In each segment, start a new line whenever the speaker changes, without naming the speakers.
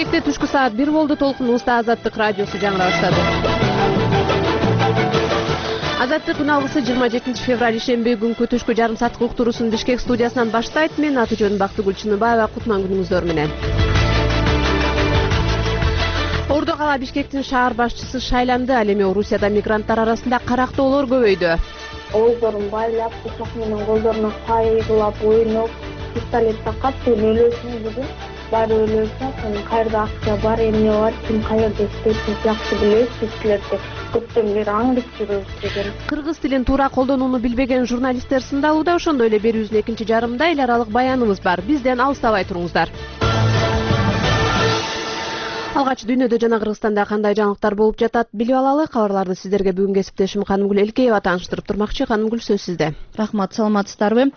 Бишкекте түшкү саат 1 болду. Толкунубузда Азаттык радиосу жаңыра баштады. Азаттык күн алгысы 27 февраль ишемби күнкү түшкү жарым сааттык уктуруусун Бишкек студиясынан баштайт. Мен аты жөнүм Бактыгүл Чыныбаева. Кутман күнүңүздөр менен. Ордо кала Бишкектин шаар башчысы шайланды. Ал эми Орусияда мигранттар арасында карактоолор көбөйдү.
Ооздорун байлап, бычак менен колдоруна кайгылап, ойноп, пистолет такап, сен өлөсүң бүгүн, баары өлөсүң, сенин каерде акча бар, эмне бар, ким каерде иштейт, биз жакшы билебиз, биз силерди көптөн бери аңдып жүрөбүз деген.
Кыргыз тилин туура колдонууну билбеген журналисттер сындалууда. Ошондой эле берүүбүздүн экинчи жарымында эл аралык баяныбыз бар. Бизден алыстабай туруңуздар. Алгач дүйнөдө жана Кыргызстанда кандай жаңылыктар болуп жатат билип алалы. Кабарларды сиздерге бүгүн кесиптешим Канымгүл Элкеева тааныштырып турмакчы. Канымгүл, сөз сизде.
Рахмат, саламатсыздарбы?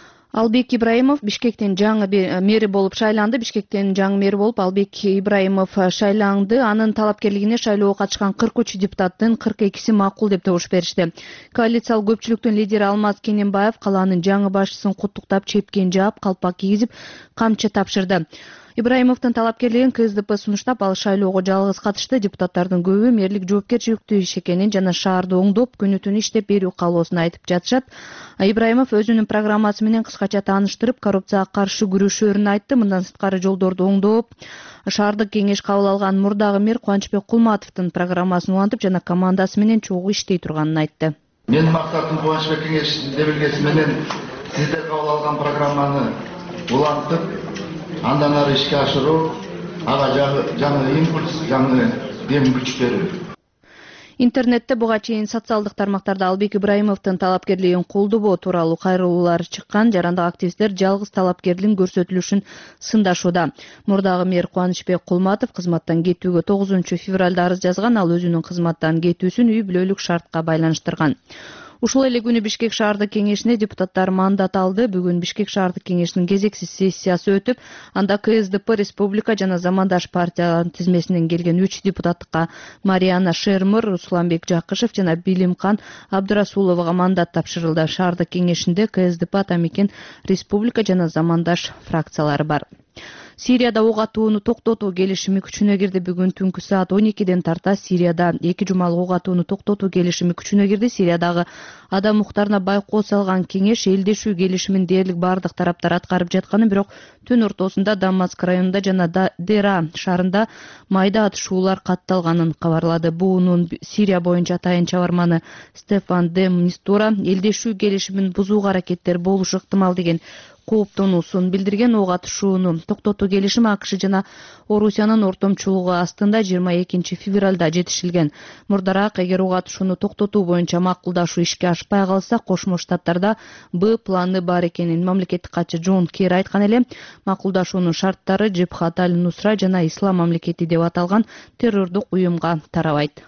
Албек Ибраимов Бишкектин жаңы мэри болуп шайланды. Бишкектин жаңы мэри болуп Албек Ибраимов шайланды. Анын талапкерлигине шайлоого катышкан 43 депутаттын 42си макул деп добуш беришти. Коалициялык көпчүлүктүн лидери Алмаз Кененбаев калаанын жаңы башчысын куттуктап, чепкен жаап, калпак кийгизип, камчы тапшырды. Ибраимовдун талапкерлигин КСДП сунуштап, ал шайлоого жалгыз катышты. Депутаттардын көбү мэрлик жоопкерчиликтүү иш экенин жана шаарды оңдоп, күнү түнү иштеп берүү каалоосун айтып жатышат. Ибраимов өзүнүн программасы менен кыскача тааныштырып, коррупцияга каршы күрөшөөрүн айтты. Мындан сырткары жолдорду оңдоп, шаардык кеңеш кабыл алган мурдагы мэр Кубанычбек Кулматовдун программасын улантып жана командасы менен чогуу иштей турганын айтты.
Менин максатым Кубанычбек кеңешинин делегesi менен сиздер кабыл алган программаны улантып, андан ары ишке ашыруу, ага жаңы импульс, жаңы дем күч берүү.
Интернетте буга чейин социалдык тармактарда Албек Ибраимовдун талапкерлигин колдобоо тууралуу кайрылуулар чыккан. Жарандык активисттер жалгыз талапкерлигин көрсөтүлүшүн сындашууда. Мурдагы мэр Кубанычбек Кулматов кызматтан кетүүгө 9 февралда арыз жазган. Ал өзүнүн кызматтан кетүүсүн үй бүлөлүк шартка байланыштырган. Ушул эле күнү Бишкек шаардык кеңешине депутаттар мандат алды. Бүгүн Бишкек шаардык кеңешинин кезексиз сессиясы өтүп, анда КСДП, Республика жана Замандаш партияларынын тизмесинен келген 3 депутаттыкка Мариана Шермер, Русланбек Жакышев жана Билимкан Абдырасуловага мандат тапшырылды. Шаардык кеңешинде КСДП, Атамекен, Республика жана Замандаш фракциялары бар. Сирияда ок атууну токтотуу келишими күчүнө кирди. Бүгүн түнкү саат 12ден тарта Сирияда 2 жумалык ок атууну токтотуу келишими күчүнө кирди. Сириядагы адам укуктарына байкоо салган кеңеш элдешүү келишимин дээрлик бардык тараптар аткарып жатканын, бирок түн ортосунда Дамаск районунда жана Дера шаарында майда атышуулар катталганын кабарлады. Буунун Сирия боюнча атайын чабарманы Стефан де Мистура элдешүү келишимин бузууга аракеттер болушу ыктымал деген кооптонуусун билдирген. Ок атышууну токтотуу келишими АКШ жана Орусиянын ортомчулугу астында 22 февралда жетишилген. Мурдараак эгер ок атышууну токтотуу боюнча макулдашуу ишке ашпай калса, Кошмо Штаттарда Б планы бар экенин мамлекеттик катчы Джон Керри айткан эле. Макулдашуунун шарттары Джебхат аль-Нусра жана Ислам мамлекети деп аталган террордук уюмга тарабайт.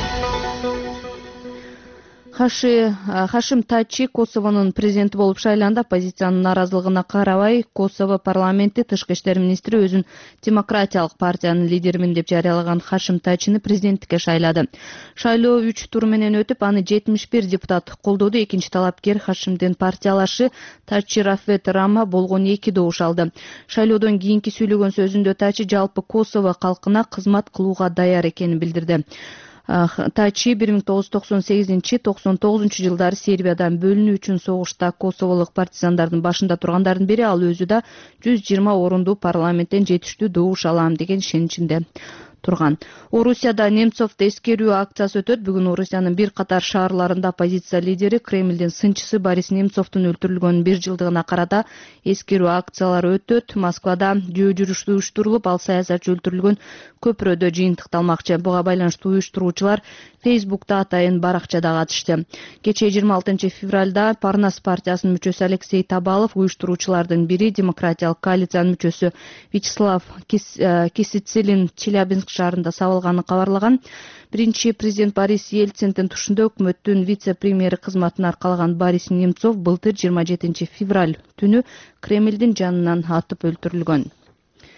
Хашим Тачи Косовонун президенти болуп шайланды. Оппозициянын нааразылыгына карабай, Косово парламенти тышкы иштер министри өзүн демократиялык партиянын лидеримин деп жарыялаган Хашим Тачини президенттикке шайлады. Шайлоо 3 тур менен өтүп, аны 71 депутат колдоду. Экинчи талапкер Хашимдин партиялашы Тачи Рафет Рама болгон 2 добуш алды. Шайлоодон кийинки сүйлөгөн сөзүндө Тачи жалпы Косово калкына кызмат кылууга даяр экенин билдирди. Тачи 1998-99 жылдары Сербиядан бөлүнүү үчүн согушта косоволук партизандардын башында тургандардын бири. Ал өзү да 120 орундуу парламенттен жетиштүү добуш алам деген ишеничинде турган. Орусияда Немцовду эскерүү акциясы өтөт. Бүгүн Орусиянын бир катар шаарларында оппозиция лидери, Кремлдин сынчысы Борис Немцовдун өлтүрүлгөнүнүн 1 жылдыгына карата эскерүү акциялары өтөт. Москвада жөө жүрүш уюштурулуп, ал саясатчы өлтүрүлгөн көпүрөдө жыйынтыкталмакчы. Буга байланыштуу уюштуруучулар Фейсбукта атайын баракчада катышты. Кечээ 26 февралда Парнас партиясынын мүчөсү Алексей Табалов, уюштуруучулардын бири Демократиялык коалициянын мүчөсү Вячеслав Кисицилин Челябинск шаарында сабылганын кабарлаган. Биринчи президент Борис Ельциндин тушунда өкмөттүн вице-премьери кызматын аркалаган Борис Немцов былтыр 27 февраль түнү Кремлдин жанынан атып өлтүрүлгөн.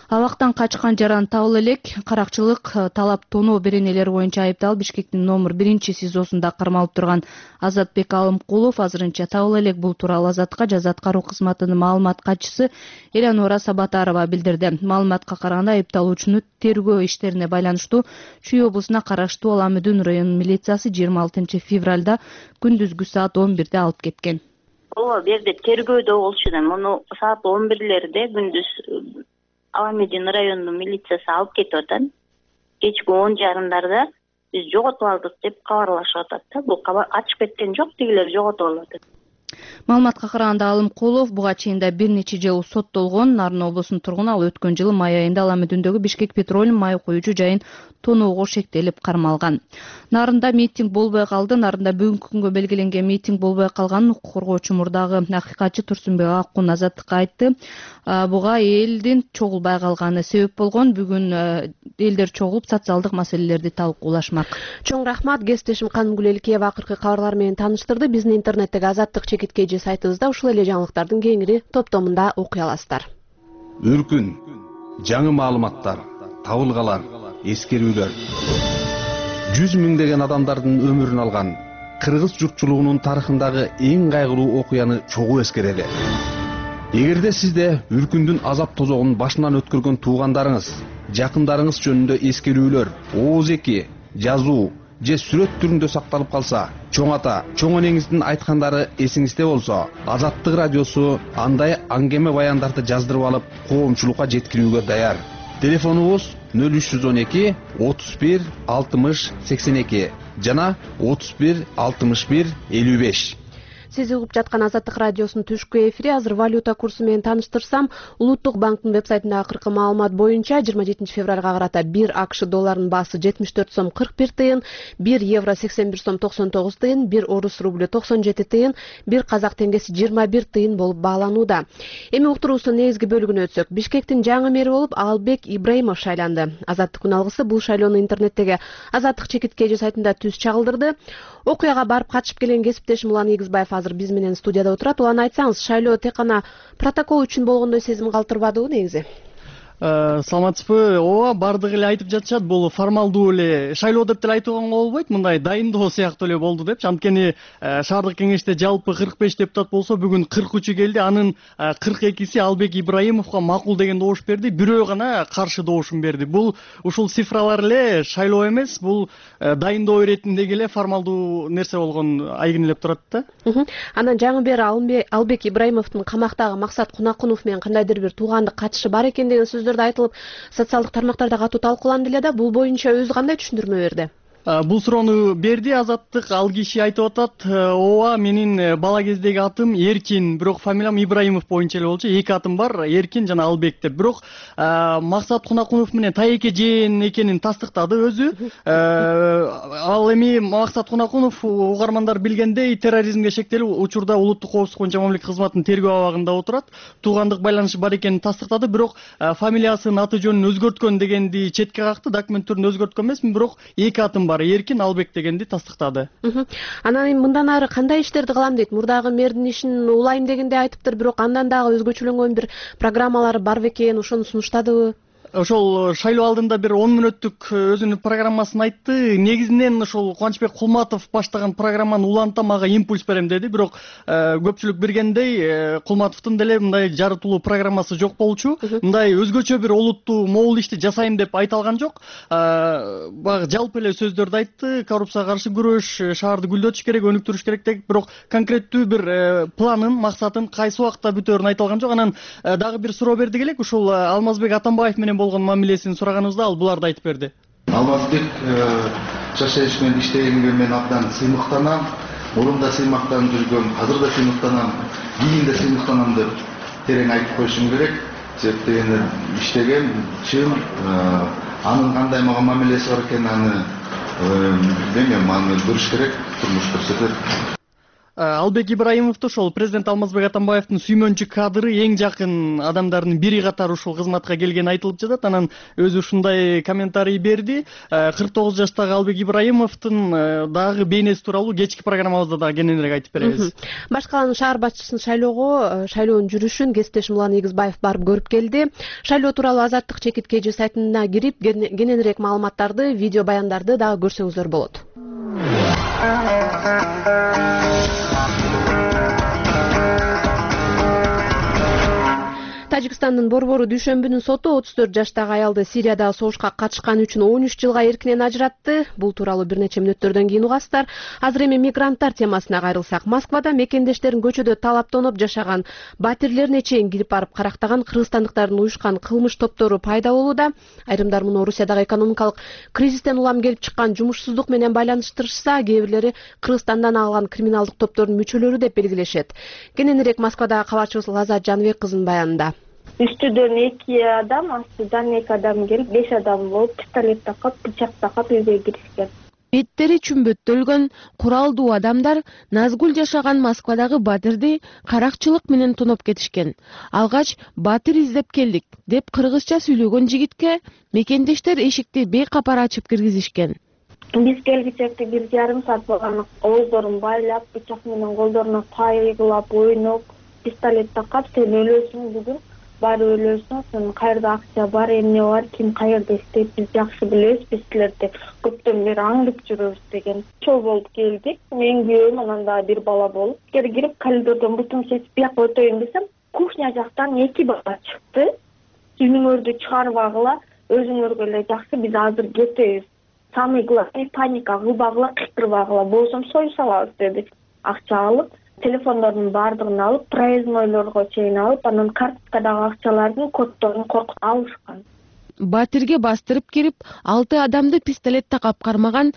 Абактан качкан жаран табыла элек. Каракчылык талап тоноо беренелери боюнча айыпталып Бишкектин номер 1 СИЗОсунда кармалып турган Азатбек Алымкулов азырынча табыла элек. Бул тууралуу Азатка Жаза аткаруу кызматынын маалымат катчысы Элеонора Сабатарова билдирди. Маалыматка караганда айыпталуучуну тергөө иштерине байланыштуу Чүй облусуна караштуу Аламүдүн районунун милициясы 26 февралда күндүзгү саат 11де алып кеткен.
Ооба, бу жерде тергөөдө болчу да. Муну саат 11лерде күндүз Аламүдүн районунун милициясы алып кетип атат. Кечки 10:30 биз жоготуп алдык деп кабарлашып атат да. Бул ачып кеткен жок, тигилер жоготуп алып атат.
Маалыматка караганда Алымкулов буга чейин да бир нече жыл соттолгон. Нарын облусунун тургуну, ал өткөн жылы май айында Аламүдүндөгү Бишкек Петролиум май куюучу жайын тоноого шектелип кармалган. Нарында митинг болбой калды. Нарында бүгүнкү күнгө белгиленген митинг болбой калганын укук коргоочу мурдагы акыйкатчы Турсунбек Аккун Азаттыкка айтты. Буга элдин чогулбай калганы себеп болгон. Бүгүн элдер чогулуп социалдык маселелерди талкуулашмак.
Чоң рахмат. Кесиптешим Канымгүл Элкеева акыркы кабарлар менен тааныштырды. Биздин интернеттеги Азаттык чекиткейжи сайтыбызда ушул эле жаңылыктардын кеңири топтомунда окуй аласыздар.
Үркүн, жаңы маалыматтар, табылгалар, эскерүүлөр. 100 миңдеген адамдардын өмүрүн алган кыргыз журтчулугунун тарыхындагы эң кайгылуу окуяны чогуу эскерели. Эгерде сизде үркүндүн азап тозогун башынан өткөргөн туугандарыңыз, жакындарыңыз жөнүндө эскерүүлөр, ооз-эки, жазуу же сүрөт түрүндө сакталып калса, чоң ата, чоң энеңиздин айткандары эсиңизде болсо, Азаттык радиосу андай аңгеме баяндарды жаздырып алып, коомчулукка жеткирүүгө даяр. Телефонубуз 0312 31 60 82 жана 31 61 55.
Сиз угуп жаткан Азаттык радиосунун түшкү эфири. Азыр валюта курсу менен тааныштырсам, Улуттук банктын вебсайтында акыркы маалымат боюнча 27 февралга карата 1 АКШ долларынын баасы 74 сом 41 тыйын, 1 евро 81 сом 99 тыйын, 1 орус рублю 97 тыйын, 1 казак теңгеси 21 тыйын болуп бааланууда. Эми уктуруусунун негизги бөлүгүнө өтсөк, Бишкектин жаңы мэри болуп Албек Ибраимов шайланды. Азаттык алгысы бул шайлоону интернеттеги Азаттык чекиткейжи сайтында түз чагылдырды. Окуяга барып катышып келген кесиптешим Улан Игизбаев азыр биз менен студияда отурат. Улан, айтсаңыз, шайлоо тек гана протокол үчүн болгондой сезим калтырбадыбы негизи?
Саламатсызбы? Ооба, бардыгы эле айтып жатышат. Бул формалдуу эле шайлоо деп деле айтууга болбойт. Мындай дайындоо сыяктуу эле болду депчи. Анткени шаардык кеңеште жалпы 45 депутат болсо, бүгүн 43 келди. Анын 42си Албек Ибраимовго макул деген добуш берди. Бирөө гана каршы добушун берди. Бул ушул цифралар эле шайлоо эмес, бул дайындоо иретиндеги эле формалдуу нерсе болгон айгинелеп турат да.
Анан жаңы бери Албек Ибраимовдун камактагы Максат Кунакунов менен кандайдыр бир туугандык катышы бар экен деген сөздөрдү айтылып, социалдык тармактарда катуу талкууланды эле да. Бул боюнча өзү кандай түшүндүрмө берди?
Бул суроону берди Азаттык. Ал киши айтып атат, ооба, менин бала кездеги атым Эркин, бирок фамилиям Ибраимов боюнча эле болчу. Эки атым бар, Эркин жана Албек деп. Бирок Максат Кунакунов менен тайэке жээн экенин тастыктады өзү. Ал эми Максат Кунакунов угармандар билгендей терроризмге шектелүү учурда улуттук коопсуздук боюнча мамлекет кызматынын тергөө абагында отурат. Туугандык байланышы бар экенин тастыктады, бирок фамилиясын, аты жөнүн өзгөрткөн дегенди четке какты. Документ түрүндө өзгөрткөн эмесмин, бирок эки атым бар, Эркин, Албек дегенди тастыктады.
Анан мындан ары кандай иштерди кылам дейт? Мурдагы мэрдин ишин улайм дегенде айтыптыр, бирок андан дагы өзгөчөлөнгөн бир программалары бар бекен, ошону сунуштадыбы?
Ошол шайлоо алдында бир 10 мүнөттүк өзүнүн программасын айтты. Негизинен ошол Кубанычбек Кулматов баштаган программаны улантам, мага импульс берем деди. Бирок көпчүлүк билгендей, Кулматовдун деле мындай жарытылуу программасы жок болчу. Мындай өзгөчө бир олуттуу могул ишти жасайм деп айта алган жок. Баягы жалпы эле сөздөрдү айтты. Коррупцияга каршы күрөш, шаарды гүлдөтүш керек, өнүктүрүш керек деп, бирок конкреттүү бир планын, максатын кайсы убакта бүтөөрүн айта алган жок. Анан дагы бир суроо бердик элек, ушул Алмазбек Атамбаев менен болгон мамилесин сураганыбызда ал буларды айтып берди.
Алмазбек Чашевич менен иштегенге мен абдан сыймыктанам. Мурун да сыймыктанып жүргөм, азыр да сыймыктанам, кийин да сыймыктанам деп терең айтып коюшум керек. Себептен иштеген, чын, анын кандай мага мамилеси бар экенин аны билбейм, аны көрүш керек, турмуш көрсөтөт.
Албек Ибраимовду ошол президент Алмазбек Атамбаевдин сүймөнчү кадры эң жакын адамдардын бири катары ушул кызматка келгени айтылып жатат. Анан өзү ушундай комментарий берди. 49 жаштагы Албек Ибраимовдун дагы бейнеси тууралуу кечки программабызда дагы кененирээк айтып беребиз.
Башкаланын шаар башчысын шайлоонун жүрүшүн кесиптешим Улан Ийгизбаев барып көрүп келди. Шайлоо тууралуу Азаттык чекит KG сайтына кирип кененирээк маалыматтарды, видео баяндарды дагы көрсөңүздөр болот. Тажикстандын Борбору дүйшөмбүнүн соту 34 жаштагы аялды Сириядагы согушка катышканы үчүн 13 жылга эркинен ажыратты. Бул тууралуу бир нече мүнөттөрдөн кийин угасыздар. Азыр эми мигранттар темасына кайрылсак, Москвада мекендештерин көчөдө талаптоноп жашаган, батирлерине чейин кирип барып карактаган кыргызстандыктардын уюшкан кылмыш топтору пайда болууда. Айрымдар муну Орусиядагы экономикалык кризистен улам келип чыккан жумушсуздук менен байланыштырышса, кээ бирлери Кыргызстандан алган криминалдык топтордун мүчөлөрү деп белгилешет. Кененирээк Москвадагы кабарчыбыз Лазат Жаныбек кызынын баянында.
Үстүдөн 2 адам, астыдан 2 адам келип, 5 адам болуп, пистолет такап, бычак такап үйгө киришкен.
Беттери чүмбөттөлгөн куралдуу адамдар Назгүл жашаган Москвадагы батирди каракчылык менен тоноп кетишкен. Алгач батир издеп келдик деп кыргызча сүйлөгөн жигитке мекендештер эшикти бейкапар ачып киргизишкен.
Биз келгичекти 1,5 саат болгон, ооздорун байлап, бычак менен колдоруна кайгылап, ойноп, пистолет такап, сен өлөсүң бүгүн. Баары өлөсүң, сен кайерде акча бар, эмне бар, ким кайерде иштейт, биз жакшы билебиз, биз силерди көптөн бери аңдып жүрөбүз деген. Ошол болуп келдик. Мен күйөөм, анан дагы бир бала болуп, кирип коридордон бутун чечип бияка өтөйүн десем, кухня жактан 2 бала чыкты. Сүйүңөрдү чыгарбагыла, өзүңөргө эле жакшы, биз азыр кетебиз. Самый главный паника кылбагыла, кыйкырбагыла, болсом сой салабыз деди. Акча алып, телефондордун баардыгын алып, проезднойлорго чейин алып, анан карточкадагы акчалардын коддорун коркуп алышкан.
Батирге бастырып кирип, 6 адамды пистолет такап кармаган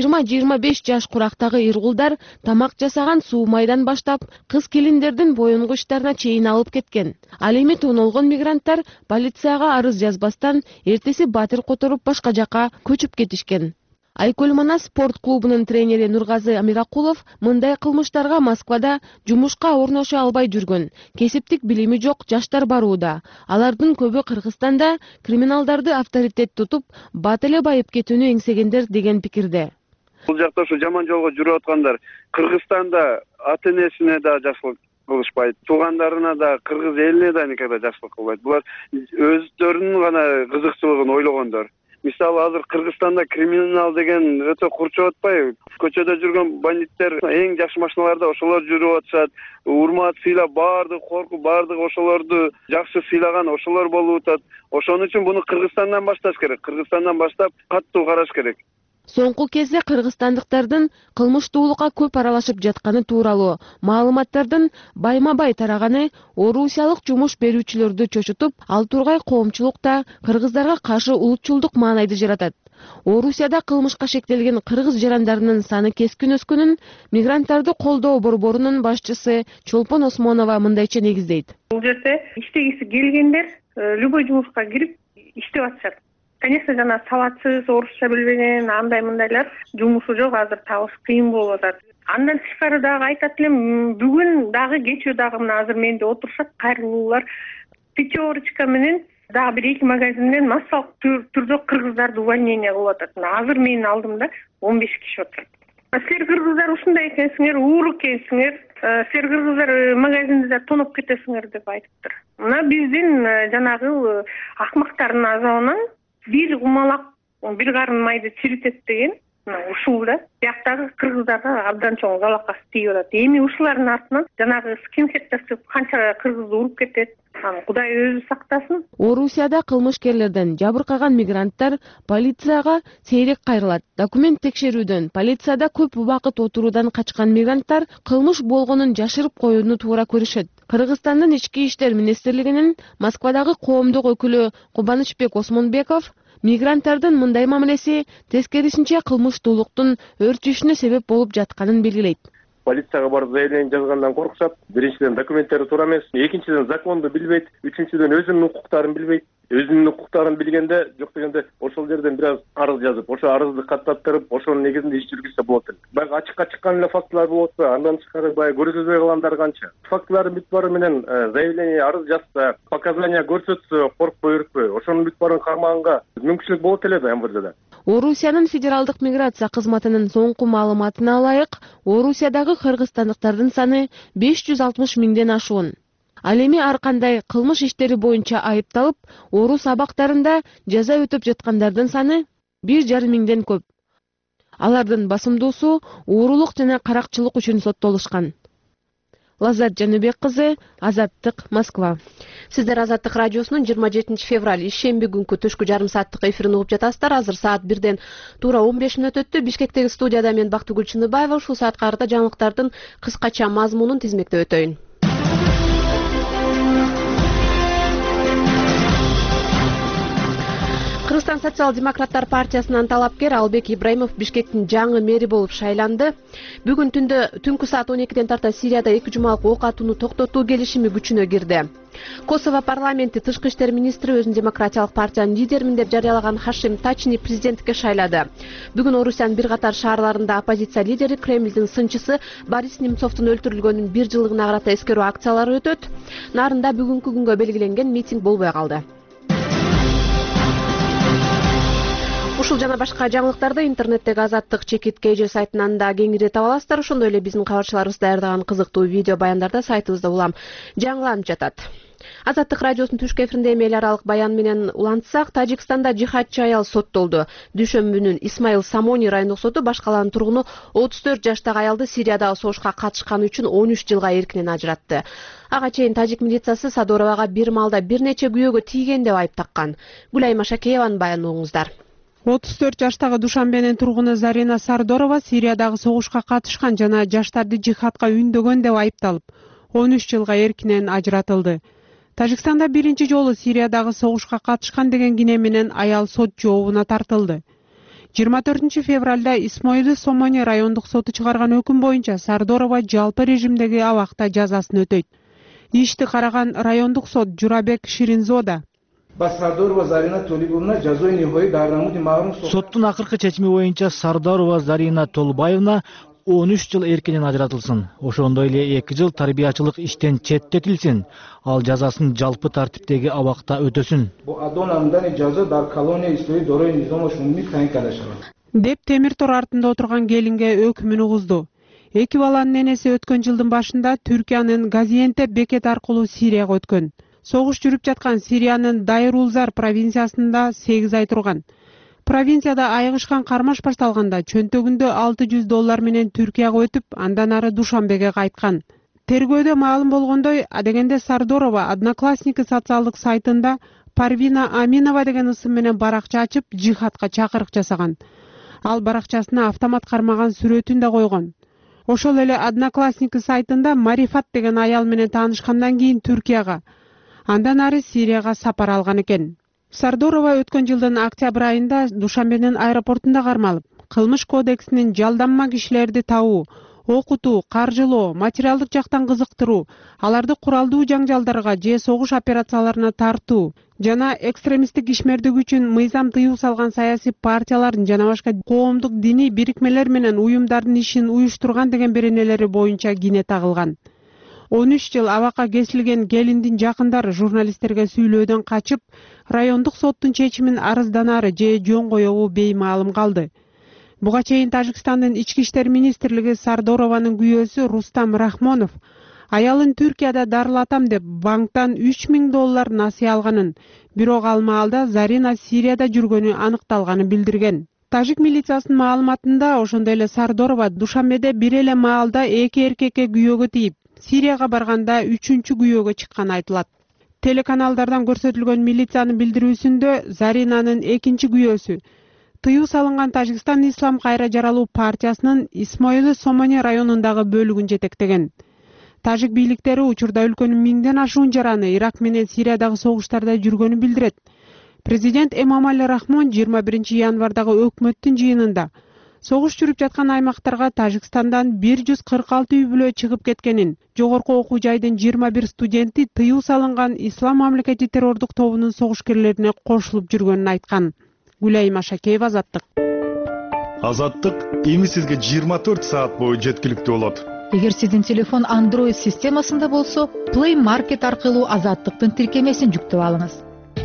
20-25 жаш курактагы иргулдар тамак жасаган суу майдан баштап, кыз келиндердин боюнгу иштарына чейин алып кеткен. Ал эми тоноолгон мигранттар полицияга арыз жазбастан эртеси батир которуп башка жака көчүп кетишкен. Айкөл-Манас спорт клубунун тренери Нургазы Амиракулов мындай кылмыштарга Москвада жумушка орноша албай жүргөн, кесиптик билими жок жаштар барууда. Алардын көбү Кыргызстанда криминалдарды авторитет тутуп, бат эле байып кетүүнү эңсегендер деген пикирде.
Бул жакта ушу жаман жолго жүрүп аткандар Кыргызстанда ата-энесине да жакшылык кылышпайт, туугандарына да, кыргыз элине да никогда жакшылык кылбайт. Булар өздөрүнүн гана кызыкчылыгын ойлогондор. Мисалы азыр Кыргызстанда криминал деген өтө курчуп атпайбы? Көчөдө жүргөн бандиттер эң жакшы машиналарда ошолор жүрүп атышат. Урмат сыйлап, баардык коркуп, баардык ошолорду жакшы сыйлаган ошолор болуп атат. Ошон үчүн буну Кыргызстандан башташ керек. Кыргызстандан баштап каттуу караш керек.
Соңку кезде кыргызстандыктардын кылмыштуулукка көп аралашып жатканы тууралуу маалыматтардын байма-бай тараганы орусиялык жумуш берүүчүлөрдү чочутуп, ал тургай коомчулукта кыргыздарга каршы улутчулдук маанайды жаратат. Орусияда кылмышка шектелген кыргыз жарандарынын саны кескин өскөнүн мигранттарды колдоо борборунун башчысы Чолпон Осмонова мындайча негиздейт.
Бул жерде иштегиси келгендер любой жумушка кирип иштеп атышат. Конечно, жана сабатсыз, орусча билбеген, андай-мындайлар жумушу жок, азыр табыш кыйын болуп атат. Андан тышкары дагы айтат элем, бүгүн дагы кечээ дагы мына азыр менде отурушат кайрылуулар. Пятерочка менен дагы бир 2 магазинден массалык түрдө кыргыздарды увольнение кылып атат. Азыр менин алдымда 15 киши отурат. Силер кыргыздар ушундай экенсиңер, уур экенсиңер, силер кыргыздар магазинде тоноп кетесиңер деп айтыптыр. Мына биздин жанагы акмактардын азабынан бир кумалак, бир карын майды чиритет деген ушул да. Бияктагы кыргыздарга абдан чоң залакасы тийип атат. Эми ушулардын артынан жанагы скинхеддер канча кыргызды уруп кетет. Кудай өзү сактасын.
Орусияда кылмышкерлерден жабыркаган мигранттар полицияга сейрек кайрылат. Документ текшерүүдөн, полицияда көп убакыт отуруудан качкан мигранттар кылмыш болгонун жашырып коюуну туура көрүшөт. Кыргызстандын ички иштер министрлигинин Москвадагы коомдук өкүлү Кубанычбек Осмонбеков мигранттардын мындай мамилеси тескерисинче кылмыштуулуктун өрчүшүнө себеп болуп жатканын белгилейт.
Полицияга барып заявление жазгандан коркушат. Биринчиден документтери туура эмес, экинчиден законду билбейт, үчүнчүдөн өзүнүн укуктарын билбейт. өзүнүн укуктарын билгенде жок дегенде ошол жерден бир аз арыз жазып, ошо арызды каттаттырып, ошонун негизинде иш жүргүзсө болот эле. Баягы ачыкка чыккан эле фактылар болуп атпайбы? Андан тышкары баягы көрсөтпөй калгандар канча? Фактылардын бүт баары менен заявление, арыз жазса, показания көрсөтсө, коркпой өрүкпөй, ошонун бүт баарын кармаганга мүмкүнчүлүк болот эле да МВДда.
Орусиянын федералдык миграция кызматынын соңку маалыматына ылайык, Орусиядагы кыргызстандыктардын саны 560 миңден ашуун. Ал эми ар кандай кылмыш иштери боюнча айыпталып, орус абактарында жаза өтөп жаткандардын саны 1,5 миңден көп. Алардын басымдуусу уурулук жана каракчылык үчүн соттолушкан. Лаззат Жаныбек кызы, Азаттык, Москва.
Сиздер Азаттык радиосунун 27 февраль ишемби күнкү түшкү жарым сааттык эфирин угуп жатасыздар. Азыр саат 1ден туура 15 мүнөт өттү. Бишкектеги студияда мен Бактыгүл Чыныбаева. Ушул саатка карата жаңылыктардын кыскача мазмунун тизмектеп өтөйүн. Кыргызстан социал-демократтар партиясынан талапкер Албек Ибраимов Бишкектин жаңы мэри болуп шайланды. Бүгүн түнкү саат 12ден тарта Сирияда 2 жумалык ок атууну токтотуу келишими күчүнө кирди. Косово парламенти тышкы иштер министри өзүн демократиялык партиянын лидеримин деп жарыялаган Хашим Тачини президенттикке шайлады. Бүгүн Орусиянын бир катар шаарларында оппозиция лидери Кремлдин сынчысы Борис Немцовдун өлтүрүлгөнүнүн 1 жылдыгына карата эскерүү акциялары өтөт. Нарында бүгүнкү күнгө белгиленген митинг болбой калды. Ушул жана башка жаңылыктарды интернеттеги Азаттык чекит KG сайтынан да кеңири таба аласыздар. Ошондой эле биздин кабарчыларыбыз даярдаган кызыктуу видео баяндарда сайтыбызда улам жаңыланып жатат. Азаттык радиосунун түшкү эфиринде эми эл аралык баян менен улантсак, Тажикстанда жихадчы аял соттолду. Дүйшөмбүнүн Исмаил Самони райондук соту баш калаанын тургуну 34 жаштагы аялды Сириядагы согушка катышканы үчүн 13 жылга эркинен ажыратты. Ага чейин тажик милициясы Садоровага бир маалда бир нече күйөөгө тийген деп айып таккан. Гүлайма Шакееванын баянын угуңуздар.
34 жаштагы Душанбенин тургуну Зарина Сардорова Сириядагы согушка катышкан жана жаштарды жихадка үндөгөн деп айыпталып, 13 жылга эркинен ажыратылды. Тажикстанда биринчи жолу Сириядагы согушка катышкан деген кине менен аял сот жообуна тартылды. 24 февралда Исмоили Сомони райондук соту чыгарган өкүм боюнча Сардорова жалпы режимдеги абакта жазасын өтөйт. Ишти караган райондук сот Журабек Ширинзода
Соттун акыркы чечими боюнча Сардорова Зарина Толбаевна 13 жыл эркинен ажыратылсын. Ошондой эле 2 жыл тарбиячылык иштен четтетилсин. Ал жазасын жалпы тартиптеги абакта өтөсүн.
Деп темир тор артында отурган келинге өкүмүн угузду. Эки баланын энеси өткөн жылдын башында Түркиянын Газиентеп бекет аркылуу Сирияга өткөн. Согуш жүрүп жаткан Сириянын Дайр-Улзар провинциясында 8 ай турган. Провинцияда айыгышкан кармаш башталганда чөнтөгүндө $600 менен Түркияга өтүп, андан ары Душанбеге кайткан. Тергөөдө маалым болгондой, адегенде Сардорова Одноклассники социалдык сайтында Парвина Аминова деген ысым менен баракча ачып, жихадка чакырык жасаган. Ал баракчасына автомат кармаган сүрөтүн да койгон. Ошол эле Одноклассники сайтында Марифат деген аял менен таанышкандан кийин Түркияга, андан ары Сирияга сапар алган экен. Сардорова өткөн жылдын октябрь айында Душанбенин аэропортунда кармалып, кылмыш кодексинин жалданма кишилерди табуу, окутуу, каржылоо, материалдык жактан кызыктыруу, аларды куралдуу жаңжалдарга же согуш операцияларына тартуу жана экстремисттик ишмердик үчүн мыйзам тыюу салган саясий партиялардын жана башка коомдук диний бирикмелер менен уюмдардын ишин уюштурган деген беренелери боюнча кине тагылган. 13 жыл абакка кесилген келиндин жакындары журналисттерге сүйлөөдөн качып, райондук соттун чечимин арызданары же жөн коебу беймаалым калды. Буга чейин Тажикстандын ички иштер министрлиги Сардорованын күйөөсү Рустам Рахмонов аялын Түркияда дарылатам деп банктан $3000 насыя алганын, бирок ал маалда Зарина Сирияда жүргөнү аныкталганын билдирген. Тажик милициясынын маалыматында ошондой эле Сардорова Душанбеде бир эле маалда 2 эркекке күйөөгө тийип, Сирияга барганда 3-чү күйөөгө чыкканы айтылат. Телеканалдардан көрсөтүлгөн милициянын билдирүүсүндө Заринанын экинчи күйөөсү тыюу салынган Тажикстан Ислам кайра жаралуу партиясынын Исмоили Сомони районундагы бөлүгүн жетектеген. Тажик бийликтери учурда өлкөнүн 1000ден ашуун жараны Ирак менен Сириядагы согуштарда жүргөнүн билдирет. Президент Эмомали Рахмон 21 январдагы өкмөттүн жыйынында
согуш жүрүп жаткан аймактарга Тажикстандан 146 үй бүлө чыгып кеткенин, жогорку окуу жайдын 21 студенти тыюу салынган Ислам мамлекети террордук тобунун согушкерлерине кошулуп жүргөнүн айткан. Гүлайым Ашакеева, Азаттык.
Азаттык эми сизге 24 саат бою жеткиликтүү болот.
Эгер сиздин телефон Android системасында болсо, Play Market аркылуу Азаттыктын тиркемесин жүктөп алыңыз.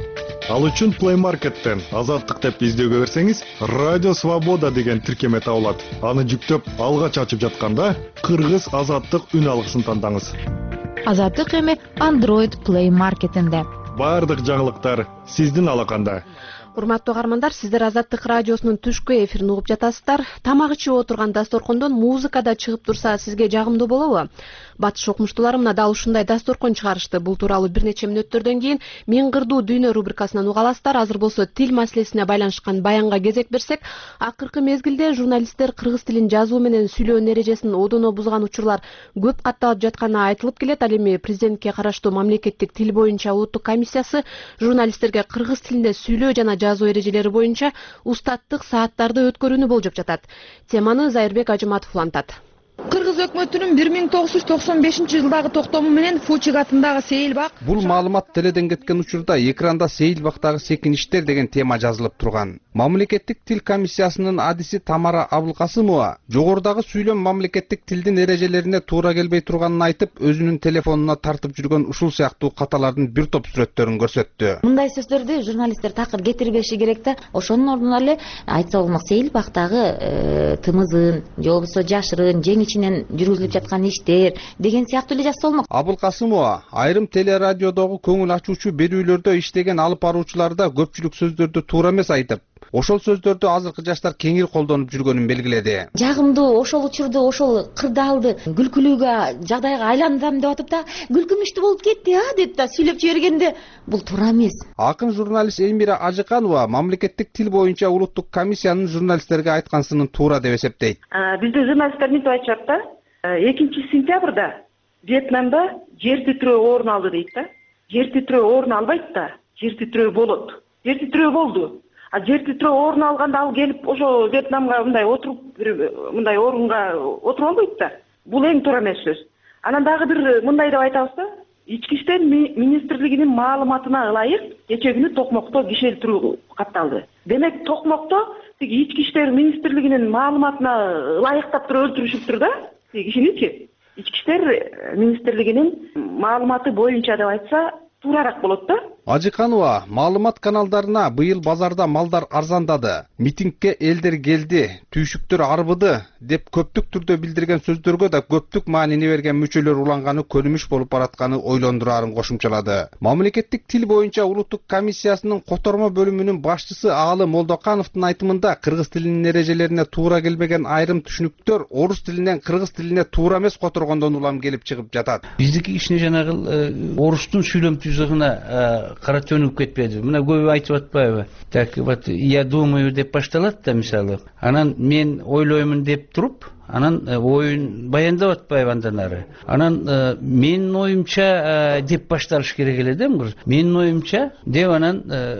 Ал үчүн Play Market'тен Азаттык деп издөөгө берсеңиз, Радио Свобода деген тиркеме табылат. Аны жүктөп алгач ачып жатканда Кыргыз Азаттык үн алгысын тандаңыз.
Азаттык эми Android Play Market'инде.
Бардык жаңылыктар сиздин алаканда.
Урматтуу каармандар, сиздер Азаттык радиосунун түшкү эфирин угуп жатасыздар. Тамак ичип отурган дасторкондон музыка да чыгып турса, сизге жагымдуу болобу? Батыш окумуштуулары мына дал ушундай дасторкон чыгарышты. Бул тууралуу бир нече мүнөттөрдөн кийин Мен кырдуу дүйнө рубрикасынан уга аласыздар. Азыр болсо тил маселесине байланышкан баянга кезек берсек, акыркы мезгилде журналисттер кыргыз тилин жазуу менен сүйлөөнүн эрежесин одоно бузган учурлар көп катталып жатканы айтылып келет. Ал эми президентке караштуу мамлекеттик тил боюнча улуттук комиссиясы журналисттерге кыргыз тилинде сүйлөө жана жазуу эрежелери боюнча устаттык сааттарды өткөрүүнү болжоп жатат. Теманы Зайырбек Ажыматов улантат.
Кыргыз өкмөтүнүн 1995-жылдагы токтому менен Фучик атындагы Сейилбак.
Бул маалымат теледен кеткен учурда экранда Сейилбактагы секиништер деген тема жазылып турган. Мамлекеттик тил комиссиясынын адиси Тамара Абылкасымова жогорудагы сүйлөм мамлекеттик тилдин эрежелерине туура келбей турганын айтып, өзүнүн телефонуна тартып жүргөн ушул сыяктуу каталардын бир топ сүрөттөрүн көрсөттү.
Мындай сөздөрдү журналисттер такыр кетирбеши керек да. Ошонун ордуна эле айтса болмок, Сейилбактагы тымызын, же болбосо жашырын, ичинен жүргүзүлүп жаткан иштер деген сыяктуу эле жазса болмок.
Абылкасымова айрым телерадиодогу көңүл ачуучу берүүлөрдө иштеген алып баруучуларда көпчүлүк сөздөрдү туура эмес айтып, ошол сөздөрдү азыркы жаштар кеңири колдонуп жүргөнүн белгиледи.
Жагымдуу ошол учурду, ошол кырдаалды күлкүлүүгө, жагдайга айландырам деп атып да, күлкүнүчтүү болуп кетти деп да сүйлөп жибергенде, бул туура эмес.
Акын журналист Элмира Ажыканова мамлекеттик тил боюнча улуттук комиссиянын журналисттерге айткансынын туура деп эсептейт.
Бизде журналисттер мынтип айтышат да, 2-сентябрда Вьетнамда жер титирөө орун алды дейт да. Жер титирөө орун албайт да, жер титирөө болот. Жер титирөө болду. А жер титирөө орун алганда ал келип ошо Вьетнамга мындай отуруп, мындай орунга отуруп албайт да. Бул эң туура эмес сөз. Анан дагы бир мындай деп айтабыз да, Ички иштер министрлигинин маалыматына ылайык кече күнү Токмокто киши өлтүрүү катталды. Демек Токмокто тиги Ички иштер министрлигинин маалыматына ылайыктап туруп өлтүрүшүптүр да. Кишиничи Ички иштер министрлигинин маалыматы боюнча деп айтса туурарак болот да.
Ажыканова маалымат каналдарына быйыл базарда малдар арзандады, митингге элдер келди, түйшүктөр арбыды деп көптүк түрдө билдирген сөздөргө да көптүк маанини берген мүчөлөр уланганы көнүмүш болуп баратканы ойлондурарын кошумчалады. Мамлекеттик тил боюнча улуттук комиссиясынын котормо бөлүмүнүн башчысы Аалы Молдокановдун айтымында кыргыз тилинин эрежелерине туура келбеген айрым түшүнүктөр орус тилинен кыргыз тилине туура эмес которгондон улам келип чыгып жатат.
Биздики кичине жанагы орустун сүйлөм түзүгүнө кара төнүп кетпеди. Мына көбү айтып атпайбы? Так вот я думаю деп башталат да мисалы. Анан мен ойлоймун деп туруп, анан оюн баяндап атпайбы андан ары. Анан менин оюмча деп башталыш керек эле да. Менин оюмча деп анан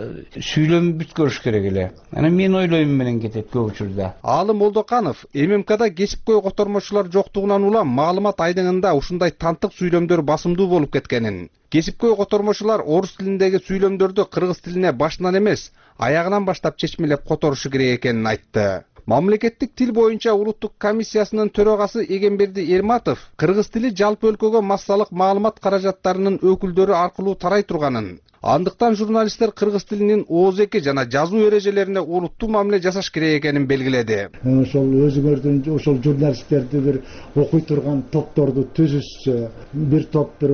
сүйлөм бүткөрүш керек эле. Анан мен ойлоймун менен кетет көп учурда.
Аалы Молдоканов ММКда кесипкөй котормочулар жоктугунан улам маалымат айдыңында ушундай тантык сүйлөмдөр басымдуу болуп кеткенин, кесипкөй котормочулар орус тилиндеги сүйлөмдөрдү кыргыз тилине башынан эмес, аягынан баштап чечмелеп которушу керек экенин айтты. Мамлекеттик тил боюнча улуттук комиссиясынын төрагасы Эгемберди Эрматов кыргыз тили жалпы өлкөгө массалык маалымат каражаттарынын өкүлдөрү аркылуу тарай турганын, андыктан журналисттер кыргыз тилинин ооз-эки жана жазуу эрежелерине олуттуу мамиле жасаш керек экенин белгиледи.
Ошол өзүңөрдүн ошол журналисттерди бир окуй турган топторду түзүшсө, бир топ бир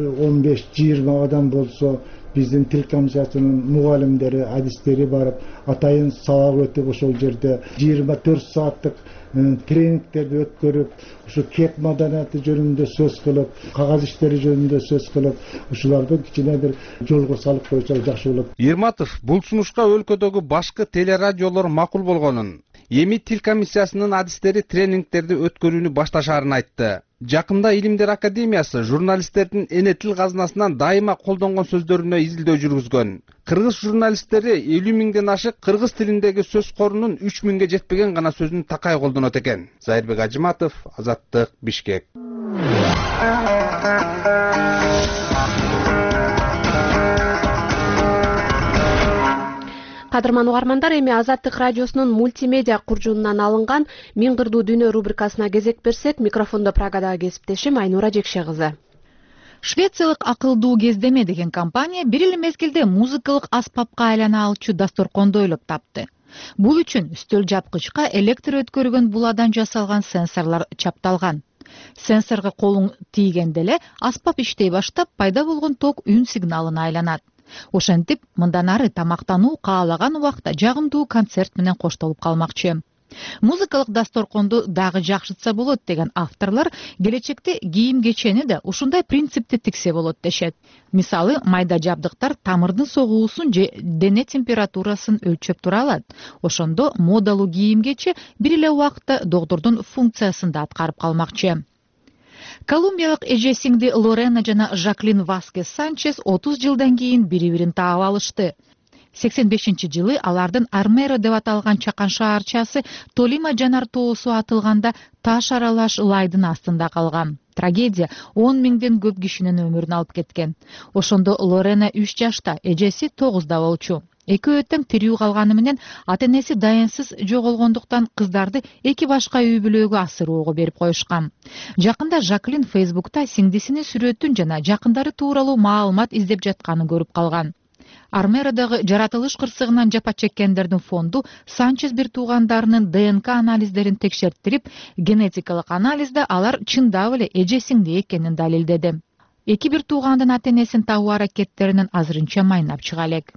15-20 адам болсо, биздин тил комиссиясынын мугалимдери, адистери барып, атайын сабак өтүп ошол жерде 24 сааттык тренингтерди өткөрүп, ушу кеп маданияты жөнүндө сөз кылып, кагаз иштери жөнүндө сөз кылып, ушуларды кичине бир жолго салып койсо жакшы болот.
Эрматов бул сунушка өлкөдөгү башкы телерадиолор макул болгонун, эми тил комиссиясынын адистери тренингтерди өткөрүүнү башташаарын айтты. Жакында Илимдер Академиясы журналисттердин эне тил казынасынан дайыма колдонгон сөздөрүнө изилдөө жүргүзгөн. Кыргыз журналисттери 50 миңден ашык кыргыз тилиндеги сөз корунун 3 миңге жетпеген гана сөзүн такай колдонот экен. Зайырбек Ажыматов, Азаттык, Бишкек.
Кадырман угармандар, эми Азаттык радиосунун мультимедиа куржунунан алынган Миң кырдуу дүйнө рубрикасына кезек берсек, микрофондо Прагадагы кесиптешим Айнура Жекше кызы.
Швециялык акылдуу кездеме деген компания бир эле мезгилде музыкалык аспапка айлана алчу дасторконду ойлоп тапты. Бул үчүн үстөл жапкычка электр өткөргөн буладан жасалган сенсорлор чапталган. Сенсорго колуң тийгенде эле аспап иштей баштап, пайда болгон ток үн сигналына айланат. Ошентип, мындан ары тамактануу каалаган убакта жагымдуу концерт менен коштолуп калмакчы. Музыкалык дасторконду дагы жакшыртса болот деген авторлор келечекте кийим кечени да ушундай принципти тиксе болот дешет. Мисалы, майда жабдыктар тамырдын согуусун же дене температурасын өлчөп тура алат. Ошондо модалуу кийим кечи бир эле убакытта доктурдун функциясын да аткарып калмакчы. Колумбиялык эже сиңди Лорена жана Жаклин Васкес Санчес 30 жылдан кийин бири-бирин таап алышты. 85-жылы алардын Армеро деп аталган чакан шаарчасы Толима жанар тоосу атылганда таш аралаш лайдын астында калган. Трагедия 10 миңден көп кишинин өмүрүн алып кеткен. Ошондо Лорена 3 жашта, эжеси 9да болчу. Экөө тең тирүү калганы менен ата-энеси дайынсыз жоголгондуктан кыздарды эки башка үй бүлөгө асыроого берип коюшкан. Жакында Жаклин Фейсбукта сиңдисинин сүрөтүн жана жакындары тууралуу маалымат издеп жатканын көрүп калган. Армеродогу жаратылыш кырсыгынан жапа чеккендердин фонду Санчес бир туугандарынын ДНК анализдерин текшерттирип, генетикалык анализде алар чындап эле эже сиңди экенин далилдеди. Эки бир туугандын ата-энесин табуу аракеттеринин азырынча майнап чыга элек.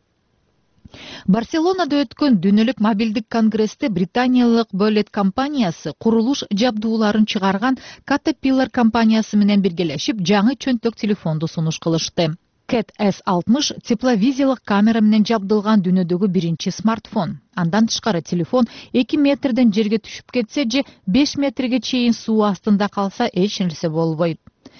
Барселонада өткөн дүйнөлүк мобилдик конгрессте британиялык Bölet компаниясы курулуш жабдууларын чыгарган Caterpillar компаниясы менен биргелешип жаңы чөнтөк телефонду сунуш кылышты. Cat S60 тепловизиялык камера менен жабдылган дүйнөдөгү биринчи смартфон. Андан тышкары телефон 2 метрден жерге түшүп кетсе же 5 метрге чейин суу астында калса эч нерсе болбойт.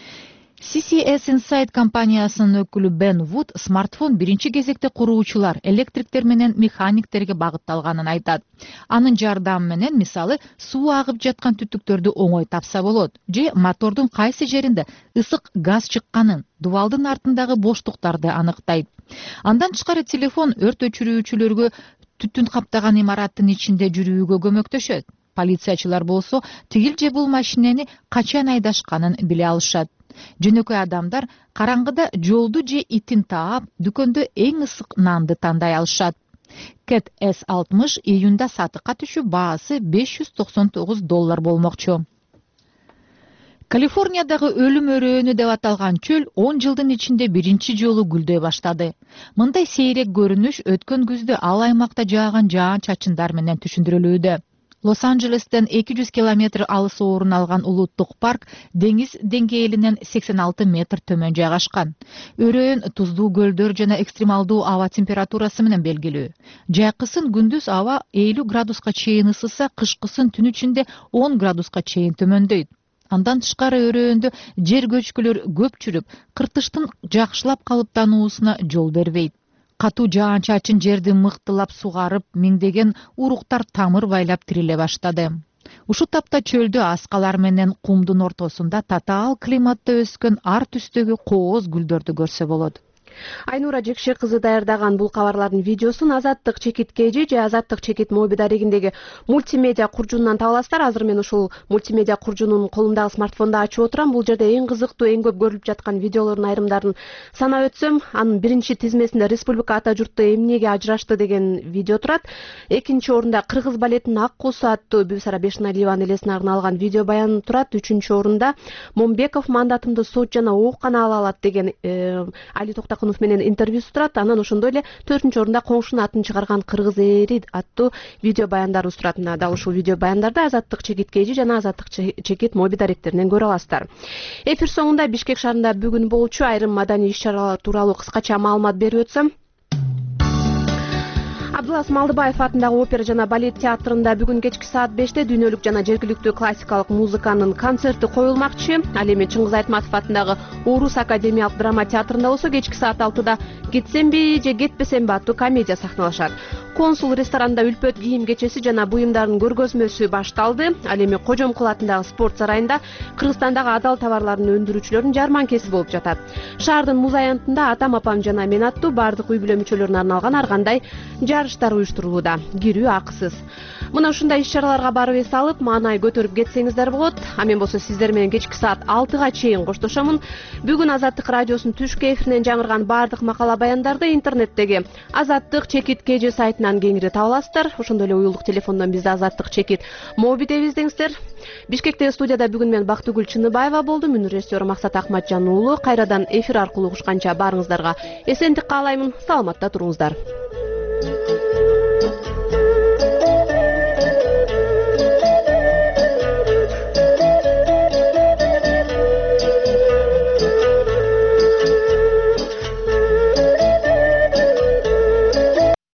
CCS Insight компаниясынын өкүлү Бен Вуд смартфон биринчи кезекте куруучулар, электриктер менен механиктерге багытталганын айтат. Анын жардамы менен, мисалы, суу агып жаткан түтүктөрдү оңой тапса болот, же мотордун кайсы жеринде ысык газ чыкканын, дубалдын артындагы боштуктарды аныктайт. Андан тышкары телефон өрт өчүрүүчүлөргө түтүн каптаган имараттын ичинде жүрүүгө көмөктөшөт. Полициячылар болсо тигил же бул машинени качан айдашканын биле алышат. Жөнөкөй адамдар караңгыда жолду же итин таап, дүкөндө эң ысык нанды тандай алышат. Cat S60 июнда сатыкка түшүп, баасы $599 болмокчу. Калифорниядагы өлүм өрөөнү деп аталган чөл 10 жылдын ичинде биринчи жолу гүлдөй баштады. Мындай сейрек көрүнүш өткөн күздө ал аймакта жааган жаан-чачындар менен түшүндүрүлүүдө. Лос-Анджелестен 200 километр алыс орун алган улуттук парк деңиз деңгээлинен 86 метр төмөн жайгашкан. Өрөөн туздуу көлдөр жана экстремалдуу аба температурасы менен белгилүү. Жайкысын күндүз аба 50 градуска чейин ысыса, кышкысын түн ичинде 10 градуска чейин төмөндөйт. Андан тышкары өрөөндө жер көчкүлөр көп жүрүп, кыртыштын жакшылап калыптануусуна жол бербейт. Катуу жаан-чачын жерди мыктылап сугарып, миңдеген уруктар тамыр байлап тириле баштады. Ушу тапта чөлдө аскалар менен кумдун ортосунда татаал климатта өскөн ар түстөгү кооз гүлдөрдү көрсө болот.
Айнура Жекше кызы даярдаган бул кабарлардын видеосун Азаттык чекит KG же Азаттык чекит моби дарегиндеги мультимедиа куржунунан таба аласыздар. Азыр мен ушул мультимедиа куржунун колумдагы смартфондо ачып отурам. Бул жерде эң кызыктуу, эң көп көрүлүп жаткан видеолордун айрымдарын санап өтсөм, анын биринчи тизмесинде Республика ата журту эмнеге ажырашты деген видео турат. Экинчи орунда Кыргыз балетинин Ак куусу аттуу Бибисара Бешналиванын элесине арналган видео баян турат. Үчүнчү орунда Момбеков мандатымды сот жана ооккана ала алат деген Али Токтакунов менен интервьюсу турат. Анан ошондой эле 4-чү орунда Коңшунун атын чыгарган Кыргыз эри аттуу видео баяндарыбыз турат. Мына дал ушул видео баяндарды Азаттык чекит KG жана Азаттык чекит моби даректеринен көрө аласыздар. Эфир соңунда Бишкек шаарында бүгүн болчу айрым маданий иш-чаралар тууралуу кыскача маалымат берип өтсөм. Абдылас Малдыбаев атындагы опера жана балет театрында бүгүн кечки саат 5-те дүйнөлүк жана жергиликтүү классикалык музыканын концерти коюлмакчы. Ал эми Чыңгыз Айтматов атындагы Орус академиялык драма театрында болсо кечки саат 6-да Кетсемби же кетпесемби аттуу комедия сахналашат. Консул ресторанында үлпөт кийим кечеси жана буюмдардын көргөзмөсү башталды. Ал эми Кожомкул атындагы спорт сарайында Кыргызстандагы адал товарларын өндүрүүчүлөрдүн жарманкеси болуп жатат. Шаардын муз аянтында атам апам жана мен аттуу бардык үй бүлө мүчөлөрүнө арналган ар кандай жарыштар уюштурулууда. Кирүү акысыз. Мына ушундай иш-чараларга барып эс алып, маанай көтөрүп кетсеңиздер болот. А мен болсо сиздер менен кечки саат 6-га чейин коштошомун. Бүгүн Азаттык радиосунун түшкү эфиринен жаңырган бардык макала баяндарды интернеттеги Азаттык чекит KG сайтынан кеңири таба аласыздар. Ошондой эле уюлдук телефондон бизде Азаттык чекит моби деп издеңиздер. Бишкектеги студияда бүгүн мен Бактыгүл Чыныбаева болдум. Үнү режиссеру Максат Акматжан уулу. Кайрадан эфир аркылуу угушканча баарыңыздарга эсендик каалаймын. Саламатта туруңуздар.